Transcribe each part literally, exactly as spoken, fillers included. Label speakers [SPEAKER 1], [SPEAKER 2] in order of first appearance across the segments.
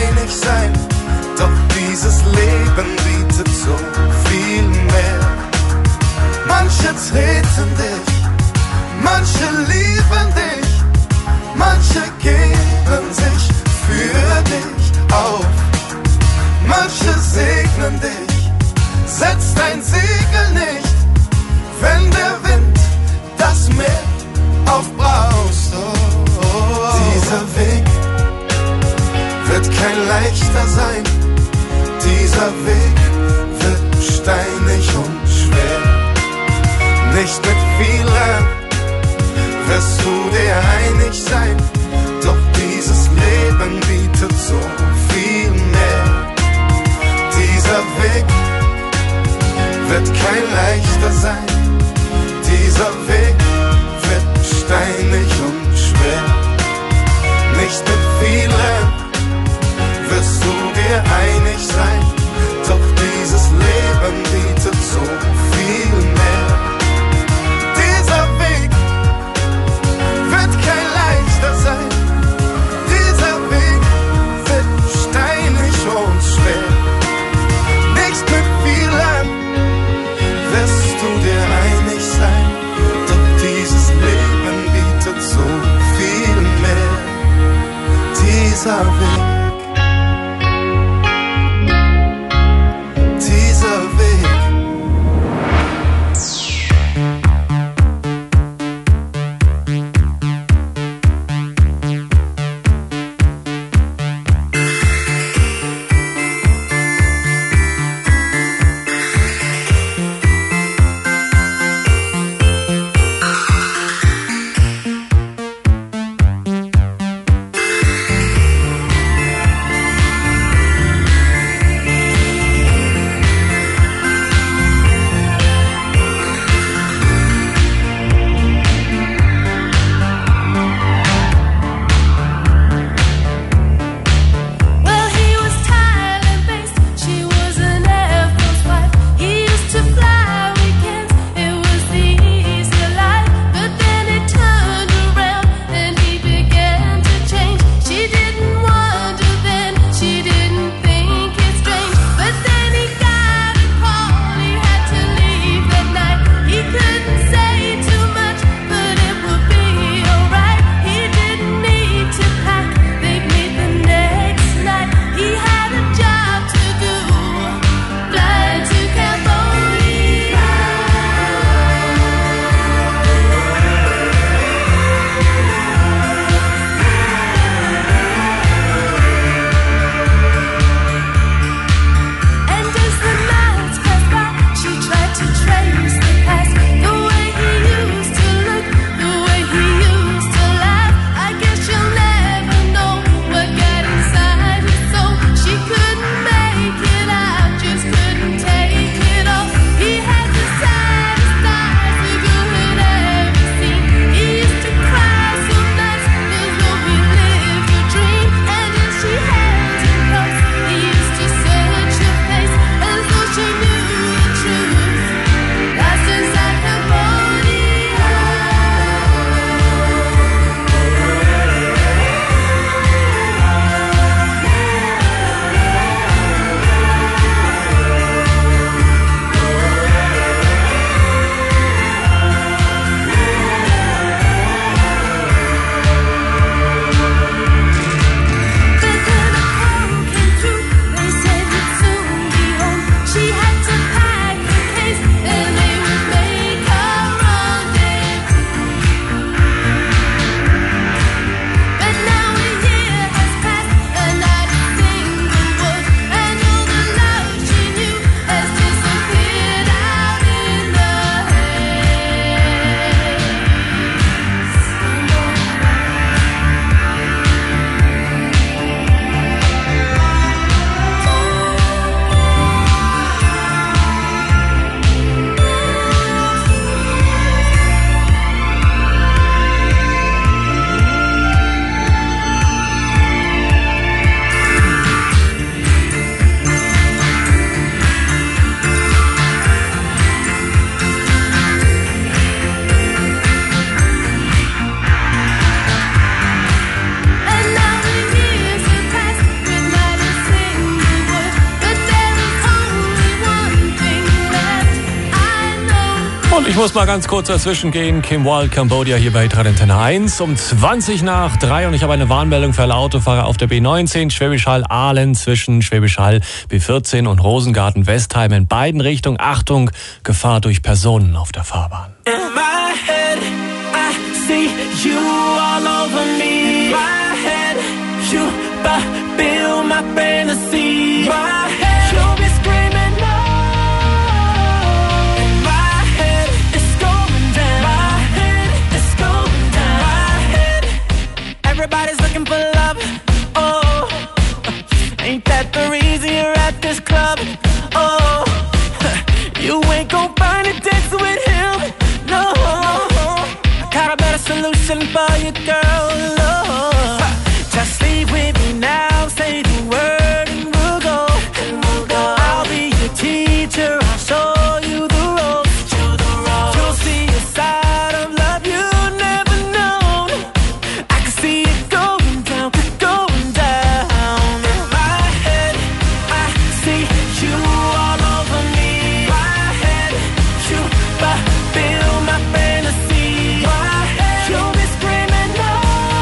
[SPEAKER 1] einig sein, doch dieses Leben bietet so viel mehr. Manche treten dich, manche lieben dich, manche geben sich für dich auf. Manche segnen dich, setz dein Segel nicht, wenn der Wind das Meer aufbraust. Oh, oh. Dieser Weg wird kein leichter sein, dieser Weg wird steinig und schwer. Nicht mit vielen wirst du dir einig sein, doch dieses Leben bietet so viel mehr. Dieser Weg wird kein leichter sein, dieser Weg wird steinig und schwer. Nicht mit vielen wirst du dir einig sein, doch dieses Leben bietet so viel mehr. Dieser Weg wird kein leichter sein, dieser Weg wird steinig und schwer. Nicht mit vielen wirst du dir einig sein, doch dieses Leben bietet so viel mehr. Dieser Weg, dieser Weg.
[SPEAKER 2] Und ich muss mal ganz kurz dazwischen gehen. Kim Wilde, Cambodia hier bei Tradintenne eins um zwanzig nach drei und ich habe eine Warnmeldung für alle Autofahrer auf der B neunzehn, Schwäbisch Hall-Ahlen zwischen Schwäbisch Hall B vierzehn und Rosengarten-Westheim in beiden Richtungen. Achtung, Gefahr durch Personen auf der Fahrbahn.
[SPEAKER 3] In my head, I see you all over me. My head, you fulfill my fantasy. My head, you'll be screaming no. In my head, it's going down. My head, it's going down. My head, everybody's looking for love. Oh, ain't that the reason you're at this club? Oh, you ain't gon' find it dancing with him. No, I got a better solution for you, girl. Oh, just leave with me now. Say the word and we'll go. And we'll go. I'll be your teacher. I'll show you the ropes. You'll see a side of love you've never known. I can see it going down, going down. In my head, I see you all over me. My head, you fulfill my fantasy. My head, you'll be screaming no.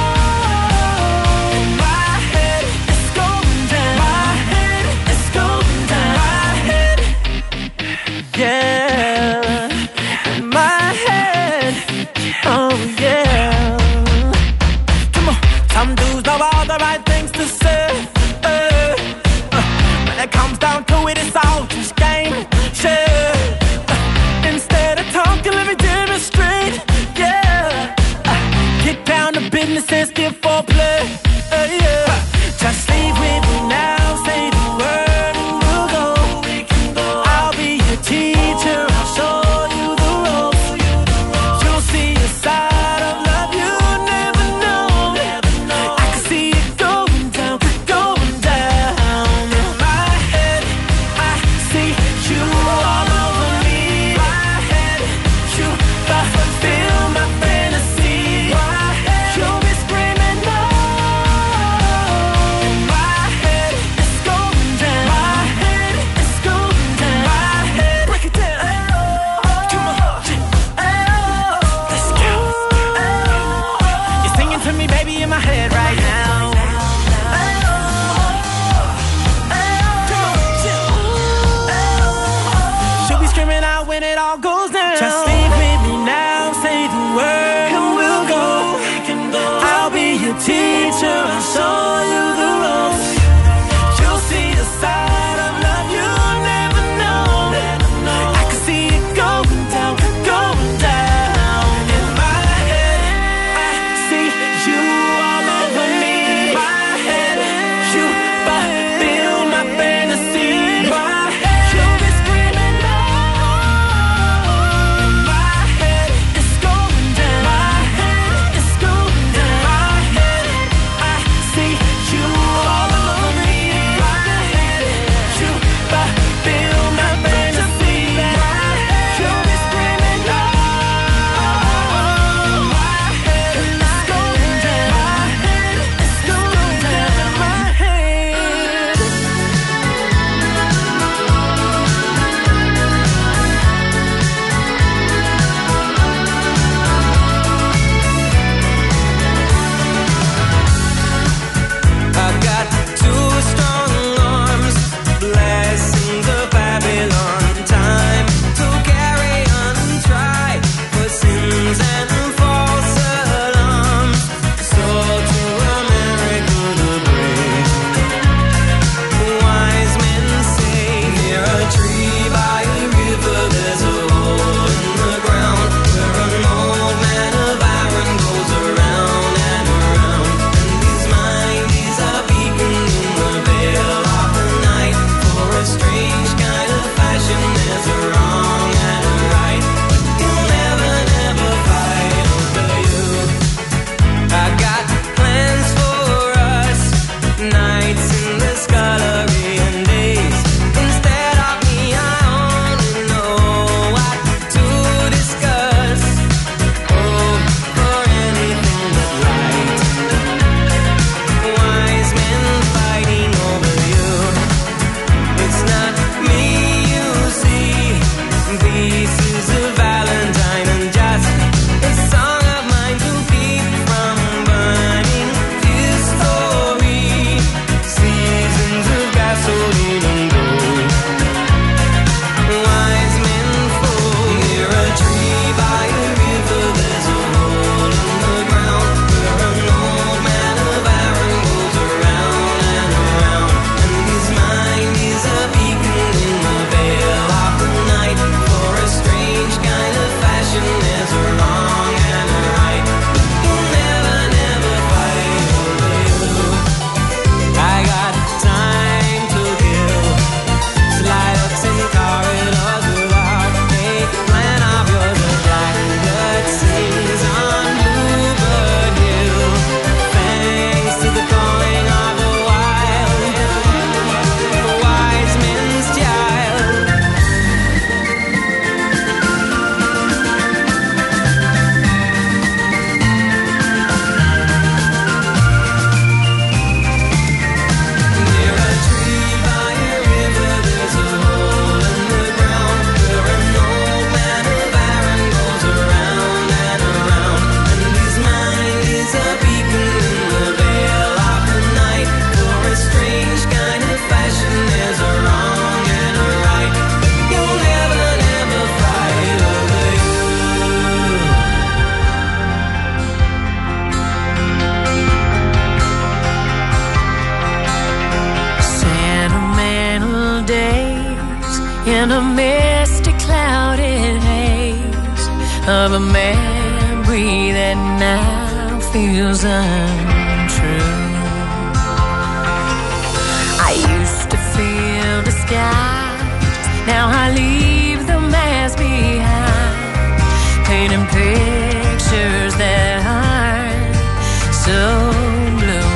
[SPEAKER 3] In my head, it's going down. My head, it's going down. My head, yeah. In my head, oh yeah. Come on, some dudes know all the right things to say. Uh, uh, when it comes down to it, it's all just game. Shit. Uh, instead of talking, let me demonstrate. Yeah. Uh, get down to business and skip foreplay. Uh, yeah. Just leave with me now. Say the word and we'll go. We can go. I'll be your teacher. I'll show you the ropes. You'll see a side of love you never know. I can see it going down, going down. In my head, I see you all over me. My head, you fulfill my fantasy. My head, you'll be screaming no. in a misty clouded haze of a memory that now feels untrue. I used to feel disguised, now I leave the mask behind, painting pictures that aren't so blue.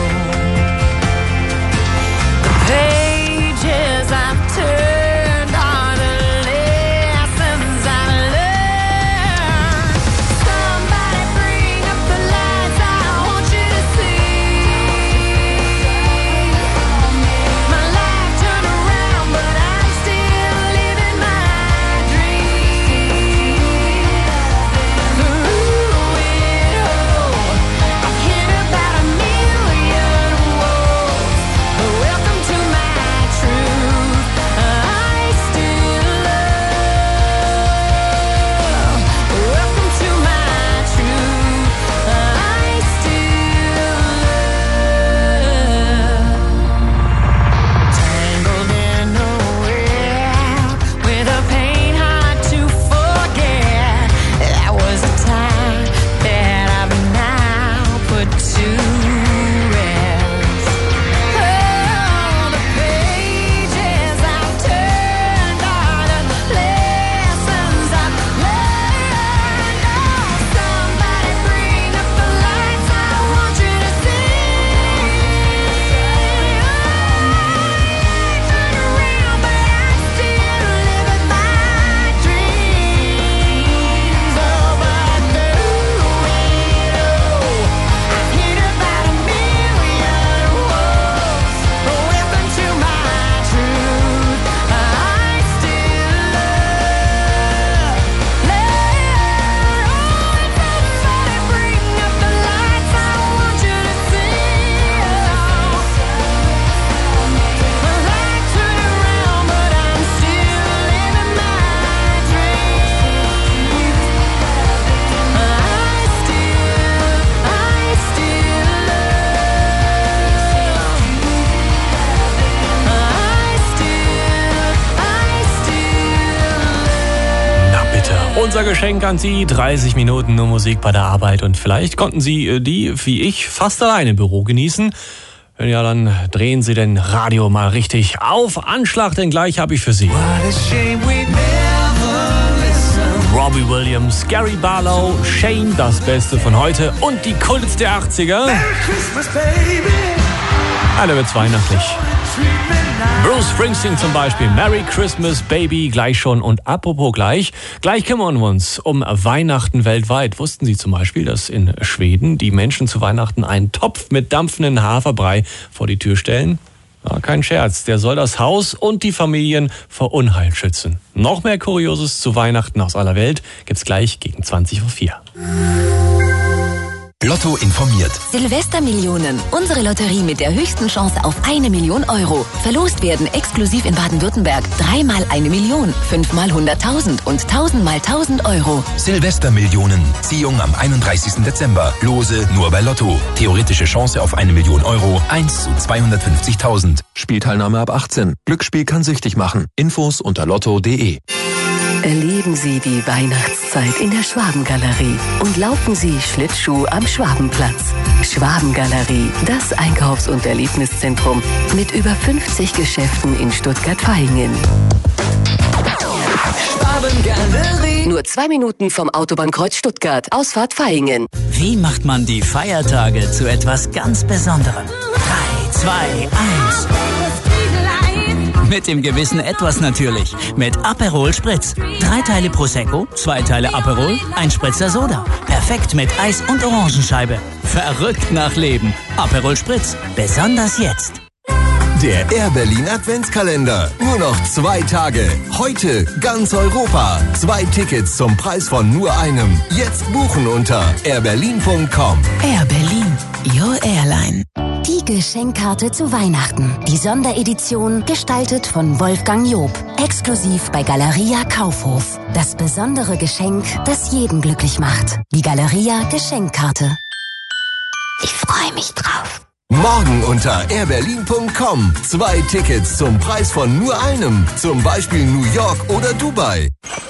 [SPEAKER 3] The pages I've turned are the lessons I've learned. Somebody bring up the lights, I want you to see. My life turned around, but I'm still living my dream. Through it all, I've hit about a million walls. Welcome to my truth. I still love. Welcome to my truth. I still love. Tangled in a web with a pain hard to forget. That was a time that I've now put to rest. Oh, the pages I've turned are the lessons I've learned. Oh, somebody bring up the lights, I want you to see. Turn around, but I'm still living my dreams. Oh, but through it all, I've hit about a million walls. Welcome to my truth. I still love, love. Somebody bring up the lights, I want you to see. My life turned around, but I'm still living my dreams. I still, I still love. I still, I still
[SPEAKER 2] Na bitte, unser Geschenk an Sie, dreißig Minuten nur Musik bei der Arbeit und vielleicht konnten Sie äh, die, wie ich, fast alleine im Büro genießen. Wenn ja, dann drehen Sie den Radio mal richtig auf Anschlag, denn gleich habe ich für Sie
[SPEAKER 1] What a shame we never listened.
[SPEAKER 2] Robbie Williams, Gary Barlow, Shame, das Beste von heute und die Kunst der achtziger.
[SPEAKER 1] Merry Christmas, baby.
[SPEAKER 2] Alle wird's weihnachtlich.
[SPEAKER 1] Treat me nice.
[SPEAKER 2] Bruce Springsteen zum Beispiel, Merry Christmas, Baby, gleich schon. Und apropos gleich, gleich kümmern wir uns um Weihnachten weltweit. Wussten Sie zum Beispiel, dass in Schweden die Menschen zu Weihnachten einen Topf mit dampfenden Haferbrei vor die Tür stellen? Ja, kein Scherz, der soll das Haus und die Familien vor Unheil schützen. Noch mehr Kurioses zu Weihnachten aus aller Welt gibt's gleich gegen zwanzig Uhr vier.
[SPEAKER 4] Lotto informiert.
[SPEAKER 5] Silvestermillionen. Unsere Lotterie mit der höchsten Chance auf eine Million Euro. Verlost werden exklusiv in Baden-Württemberg dreimal eine Million, fünfmal hunderttausend und tausendmal tausend Euro.
[SPEAKER 4] Silvestermillionen. Ziehung am einunddreißigsten Dezember. Lose nur bei Lotto. Theoretische Chance auf eine Million Euro. eins zu zweihundertfünfzigtausend.
[SPEAKER 6] Spielteilnahme ab achtzehn. Glücksspiel kann süchtig machen. Infos unter lotto punkt de.
[SPEAKER 5] Erleben Sie die Weihnachtszeit in der Schwabengalerie und laufen Sie Schlittschuh am Schwabenplatz. Schwabengalerie, das Einkaufs- und Erlebniszentrum mit über fünfzig Geschäften in Stuttgart-Vaihingen.
[SPEAKER 3] Schwabengalerie.
[SPEAKER 5] Nur zwei Minuten vom Autobahnkreuz Stuttgart, Ausfahrt Vaihingen.
[SPEAKER 7] Wie macht man die Feiertage zu etwas ganz Besonderem? drei, zwei, eins. Mit dem gewissen Etwas natürlich. Mit Aperol Spritz. Drei Teile Prosecco, zwei Teile Aperol, ein Spritzer Soda. Perfekt mit Eis und Orangenscheibe. Verrückt nach Leben. Aperol Spritz. Besonders jetzt.
[SPEAKER 8] Der Air Berlin Adventskalender. Nur noch zwei Tage. Heute ganz Europa. Zwei Tickets zum Preis von nur einem. Jetzt buchen unter air berlin punkt com.
[SPEAKER 5] Air Berlin, your airline.
[SPEAKER 9] Die Geschenkkarte zu Weihnachten. Die Sonderedition, gestaltet von Wolfgang Job. Exklusiv bei Galeria Kaufhof. Das besondere Geschenk, das jeden glücklich macht. Die Galeria Geschenkkarte. Ich freue mich drauf.
[SPEAKER 8] Morgen unter airberlin punkt com. Zwei Tickets zum Preis von nur einem. Zum Beispiel New York oder Dubai.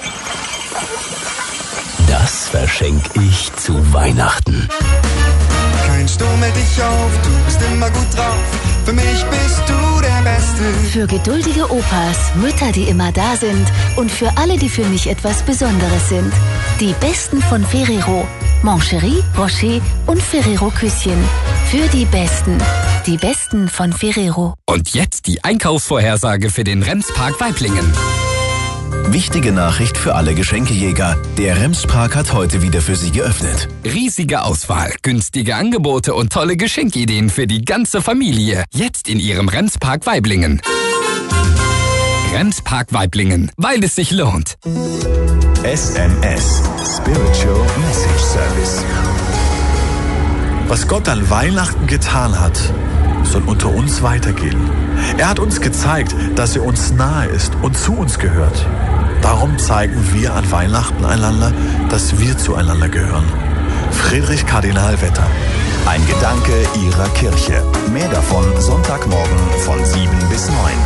[SPEAKER 4] Das verschenke ich zu Weihnachten.
[SPEAKER 1] Kein Sturm hält dich auf, du bist immer gut drauf. Für mich bist du der Beste.
[SPEAKER 5] Für geduldige Opas, Mütter, die immer da sind und für alle, die für mich etwas Besonderes sind. Die Besten von Ferrero. Moncherie, Rocher und Ferrero Küsschen. Für die Besten. Die Besten von Ferrero.
[SPEAKER 10] Und jetzt die Einkaufsvorhersage für den Remspark Waiblingen.
[SPEAKER 11] Wichtige Nachricht für alle Geschenkejäger. Der Remspark hat heute wieder für Sie geöffnet.
[SPEAKER 10] Riesige Auswahl, günstige Angebote und tolle Geschenkideen für die ganze Familie. Jetzt in Ihrem Remspark Waiblingen. Remspark Waiblingen, weil es sich lohnt.
[SPEAKER 12] S M S, Spiritual Message Service. Was Gott an Weihnachten getan hat, soll unter uns weitergehen. Er hat uns gezeigt, dass er uns nahe ist und zu uns gehört. Darum zeigen wir an Weihnachten einander, dass wir zueinander gehören. Friedrich Kardinal Wetter.
[SPEAKER 13] Ein Gedanke Ihrer Kirche. Mehr davon Sonntagmorgen von sieben bis neun.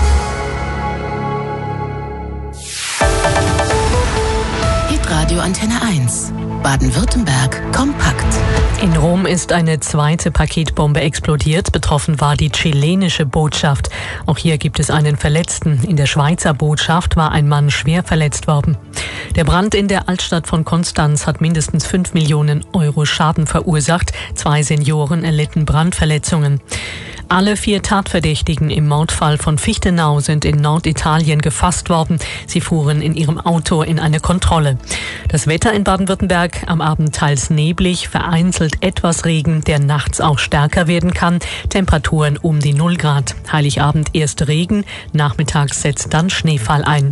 [SPEAKER 5] Hitradio Antenne eins. Baden-Württemberg kompakt.
[SPEAKER 14] In Rom ist eine zweite Paketbombe explodiert. Betroffen war die chilenische Botschaft. Auch hier gibt es einen Verletzten. In der Schweizer Botschaft war ein Mann schwer verletzt worden. Der Brand in der Altstadt von Konstanz hat mindestens fünf Millionen Euro Schaden verursacht. Zwei Senioren erlitten Brandverletzungen. Alle vier Tatverdächtigen im Mordfall von Fichtenau sind in Norditalien gefasst worden. Sie fuhren in ihrem Auto in eine Kontrolle. Das Wetter in Baden-Württemberg am Abend teils neblig, vereinzelt etwas Regen, der nachts auch stärker werden kann. Temperaturen um die null Grad. Heiligabend erst Regen, nachmittags setzt dann Schneefall ein.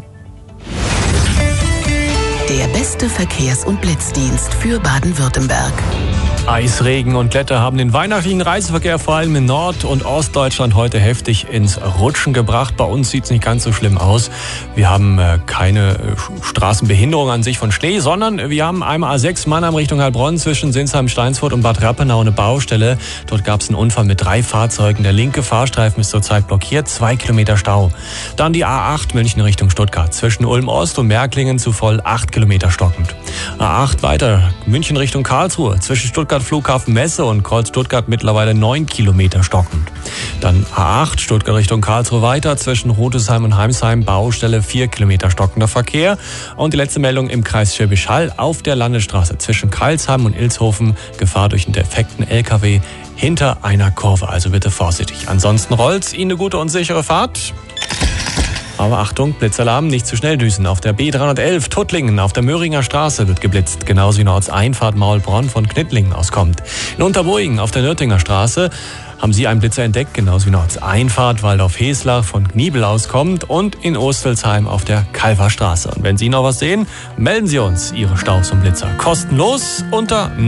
[SPEAKER 5] Der beste Verkehrs- und Blitzdienst für Baden-Württemberg.
[SPEAKER 2] Eisregen und Glätte haben den weihnachtlichen Reiseverkehr vor allem in Nord- und Ostdeutschland heute heftig ins Rutschen gebracht. Bei uns sieht es nicht ganz so schlimm aus. Wir haben äh, keine äh, Straßenbehinderung an sich von Schnee, sondern wir haben einmal A sechs Mannheim Richtung Heilbronn zwischen Sinsheim, Steinsfurt und Bad Rappenau eine Baustelle. Dort gab es einen Unfall mit drei Fahrzeugen. Der linke Fahrstreifen ist zurzeit blockiert, zwei Kilometer Stau. Dann die A acht München Richtung Stuttgart. Zwischen Ulm Ost und Märklingen zu voll acht Kilometer stockend. A acht weiter München Richtung Karlsruhe. Zwischen Stuttgart Flughafen Messe und Kreuz Stuttgart mittlerweile neun Kilometer stockend. Dann A acht Stuttgart Richtung Karlsruhe weiter, zwischen Rotesheim und Heimsheim Baustelle vier Kilometer stockender Verkehr. Und die letzte Meldung im Kreis Schwäbisch Hall auf der Landesstraße zwischen Kreilsheim und Ilshofen Gefahr durch einen defekten L K W hinter einer Kurve, also bitte vorsichtig. Ansonsten rollt's, Ihnen eine gute und sichere Fahrt. Aber Achtung, Blitzalarm, nicht zu schnell düsen. Auf der B dreihundertelf Tuttlingen auf der Möhringer Straße wird geblitzt, genauso wie in Ortseinfahrt Maulbronn von Knittlingen auskommt. In Unterburgen auf der Nürtinger Straße haben Sie einen Blitzer entdeckt, genauso wie in Ortseinfahrt Waldorf-Heslach von Kniebel auskommt und in Ostelsheim auf der Kalverstraße. Und wenn Sie noch was sehen, melden Sie uns Ihre Staus und Blitzer kostenlos unter